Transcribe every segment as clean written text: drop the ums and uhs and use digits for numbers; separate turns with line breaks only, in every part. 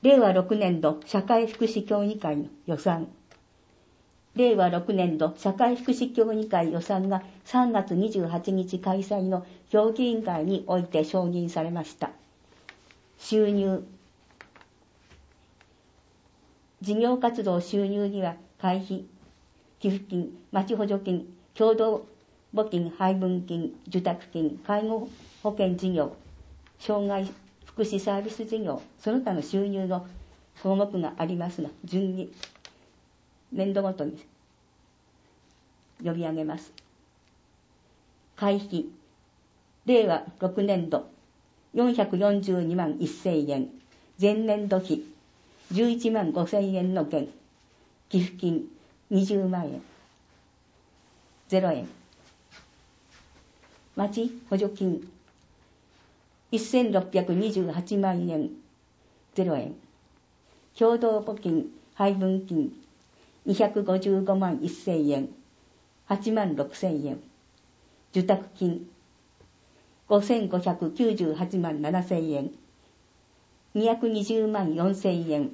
令和6年度社会福祉協議会の予算。令和6年度社会福祉協議会予算が3月28日開催の評議員会において承認されました。収入。事業活動収入には会費、寄付金、町補助金、共同募金、配分金、受託金、介護保険事業、障害福祉サービス事業、その他の収入の項目がありますが、順に年度ごとに呼び上げます。会費、令和6年度442万1000円、前年度比11万5000円の減、寄付金20万円、0円。町補助金1628万円、0円。共同募金、配分金255万1000円、8万6000円。受託金5598万7000円、220万4000円。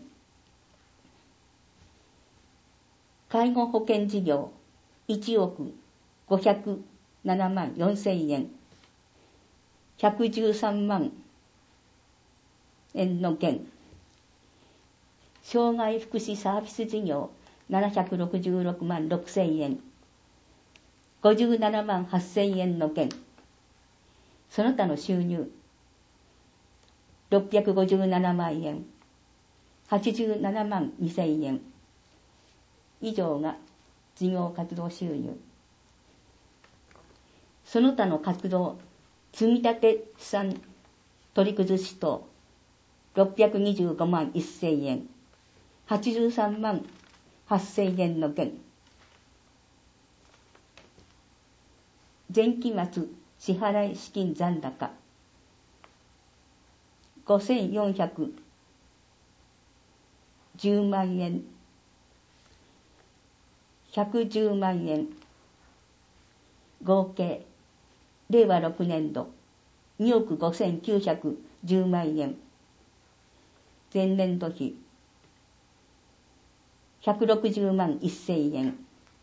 介護保険事業1億507万4000円、113万円の減。障害福祉サービス事業766万6000円、57万8000円の減。その他の収入657万円、87万2000円。以上が事業活動収入。その他の活動、積立資産取り崩し等625万1000円、83万8000円の減。前期末支払い資金残高5410万円、110万円。合計令和6年度2億5910万円。前年度比160万1000円。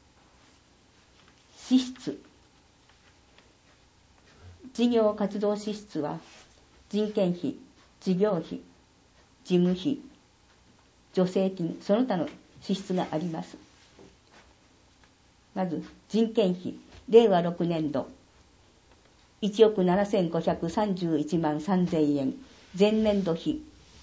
支出。事業活動支出は人件費、事業費、事務費、助成金、その他の支出があります。まず人件費、令和6年度1億7531万3000円。前年度比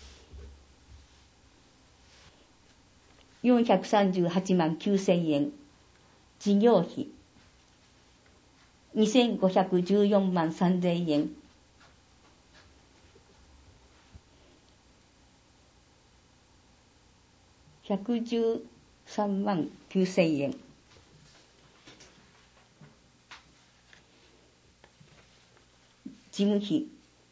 438万9000円。事業費2514万3000円。113万9000円。事務費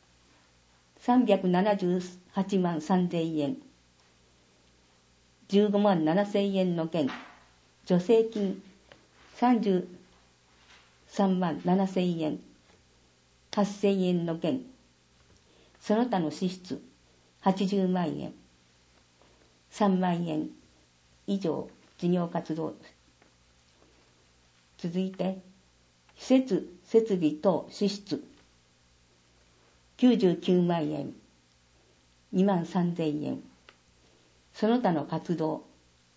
378万3000円。15万7000円の減。助成金33万7000円。8000円の減。その他の支出80万円。3万円以上事業活動。続いて施設設備等支出99万円、2万3000円。その他の活動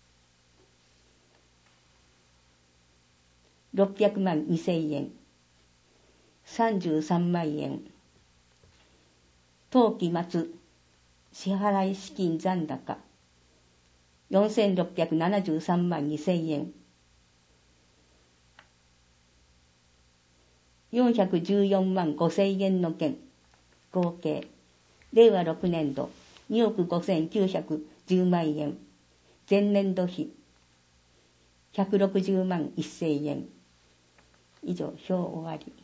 600万2000円、33万円。当期末支払い資金残高4673万2000円。414万5000円の減。合計令和6年度2億5910万円。前年度比160万1000円。以上表終わり。